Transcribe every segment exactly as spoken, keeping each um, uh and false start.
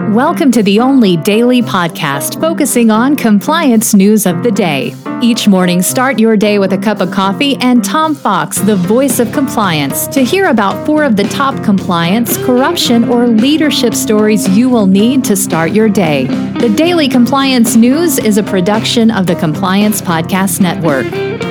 Welcome to the only daily podcast focusing on compliance news of the day. Each morning, start your day with a cup of coffee and Tom Fox, the voice of compliance, to hear about four of the top compliance, corruption, or leadership stories you will need to start your day. The Daily Compliance News is a production of the Compliance Podcast Network.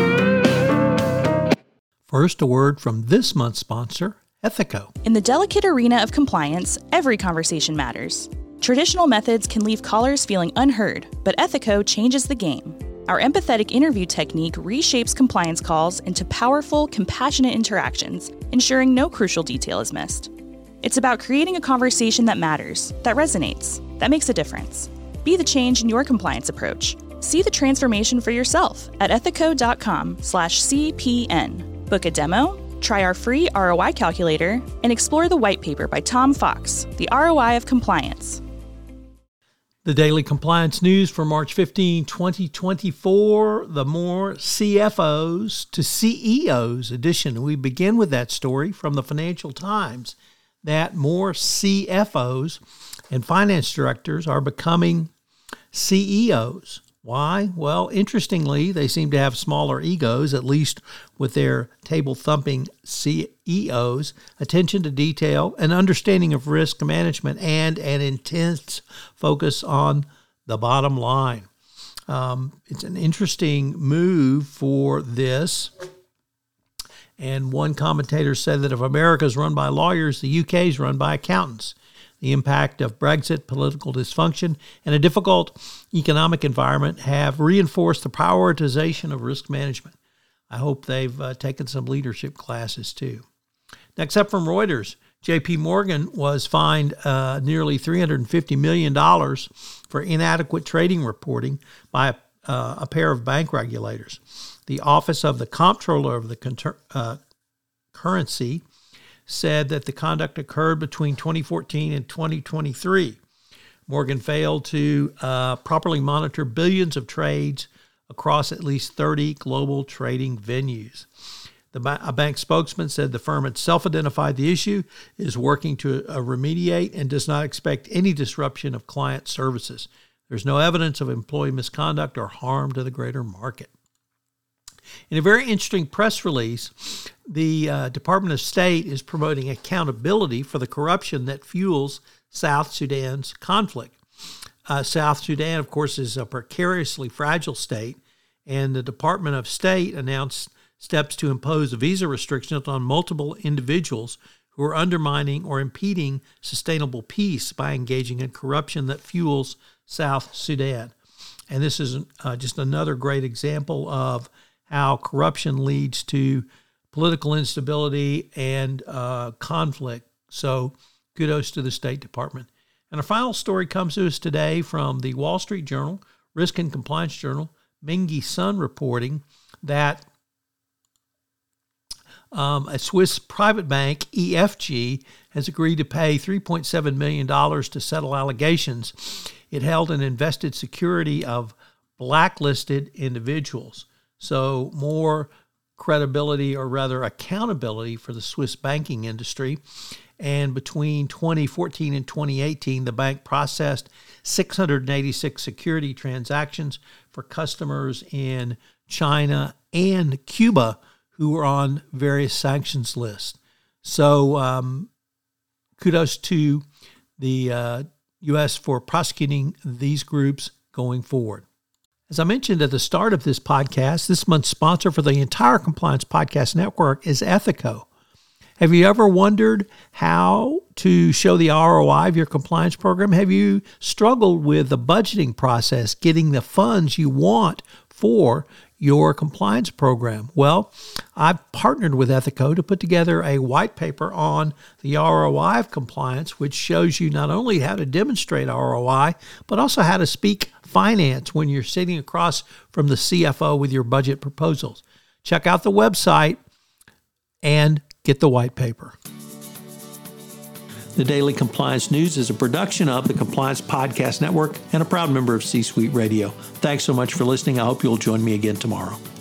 First, a word from this month's sponsor, Ethico. In the delicate arena of compliance, every conversation matters. Traditional methods can leave callers feeling unheard, but Ethico changes the game. Our empathetic interview technique reshapes compliance calls into powerful, compassionate interactions, ensuring no crucial detail is missed. It's about creating a conversation that matters, that resonates, that makes a difference. Be the change in your compliance approach. See the transformation for yourself at ethico.com slash CPN. Book a demo, try our free R O I calculator, and explore the white paper by Tom Fox, the R O I of Compliance. The Daily Compliance News for March fifteenth, twenty twenty-four, the More C F Os to C E Os edition. We begin with that story from the Financial Times that more C F Os and finance directors are becoming C E Os. Why? Well, interestingly, they seem to have smaller egos, at least with their table-thumping C E Os, attention to detail, an understanding of risk management, and an intense focus on the bottom line. Um, it's an interesting move for this. And one commentator said that if America is run by lawyers, the U K is run by accountants. The impact of Brexit, political dysfunction, and a difficult economic environment have reinforced the prioritization of risk management. I hope they've uh, taken some leadership classes too. Next up from Reuters, J P Morgan was fined uh, nearly three hundred fifty million dollars for inadequate trading reporting by a, uh, a pair of bank regulators. The Office of the Comptroller of the Con- uh, Currency said that the conduct occurred between twenty fourteen and twenty twenty-three. Morgan failed to uh, properly monitor billions of trades across at least thirty global trading venues. The ba- a bank spokesman said the firm had self-identified the issue, is working to uh, remediate, and does not expect any disruption of client services. There's no evidence of employee misconduct or harm to the greater market. In a very interesting press release, the uh, Department of State is promoting accountability for the corruption that fuels South Sudan's conflict. Uh, South Sudan, of course, is a precariously fragile state, and the Department of State announced steps to impose visa restrictions on multiple individuals who are undermining or impeding sustainable peace by engaging in corruption that fuels South Sudan. And this is uh, just another great example of how corruption leads to political instability and uh, conflict. So kudos to the State Department. And our final story comes to us today from the Wall Street Journal, Risk and Compliance Journal, Mingy Sun reporting that um, a Swiss private bank, E F G, has agreed to pay three point seven million dollars to settle allegations it held an invested security of blacklisted individuals. So more credibility, or rather accountability, for the Swiss banking industry. And between twenty fourteen and twenty eighteen, the bank processed six hundred eighty-six security transactions for customers in China and Cuba who were on various sanctions lists. So um, kudos to the uh, U S for prosecuting these groups going forward. As I mentioned at the start of this podcast, this month's sponsor for the entire Compliance Podcast Network is Ethico. Have you ever wondered how to show the R O I of your compliance program? Have you struggled with the budgeting process, getting the funds you want for your compliance program? Well, I've partnered with Ethico to put together a white paper on the R O I of compliance, which shows you not only how to demonstrate R O I, but also how to speak finance when you're sitting across from the C F O with your budget proposals. Check out the website and get the white paper. The Daily Compliance News is a production of the Compliance Podcast Network and a proud member of C-Suite Radio. Thanks so much for listening. I hope you'll join me again tomorrow.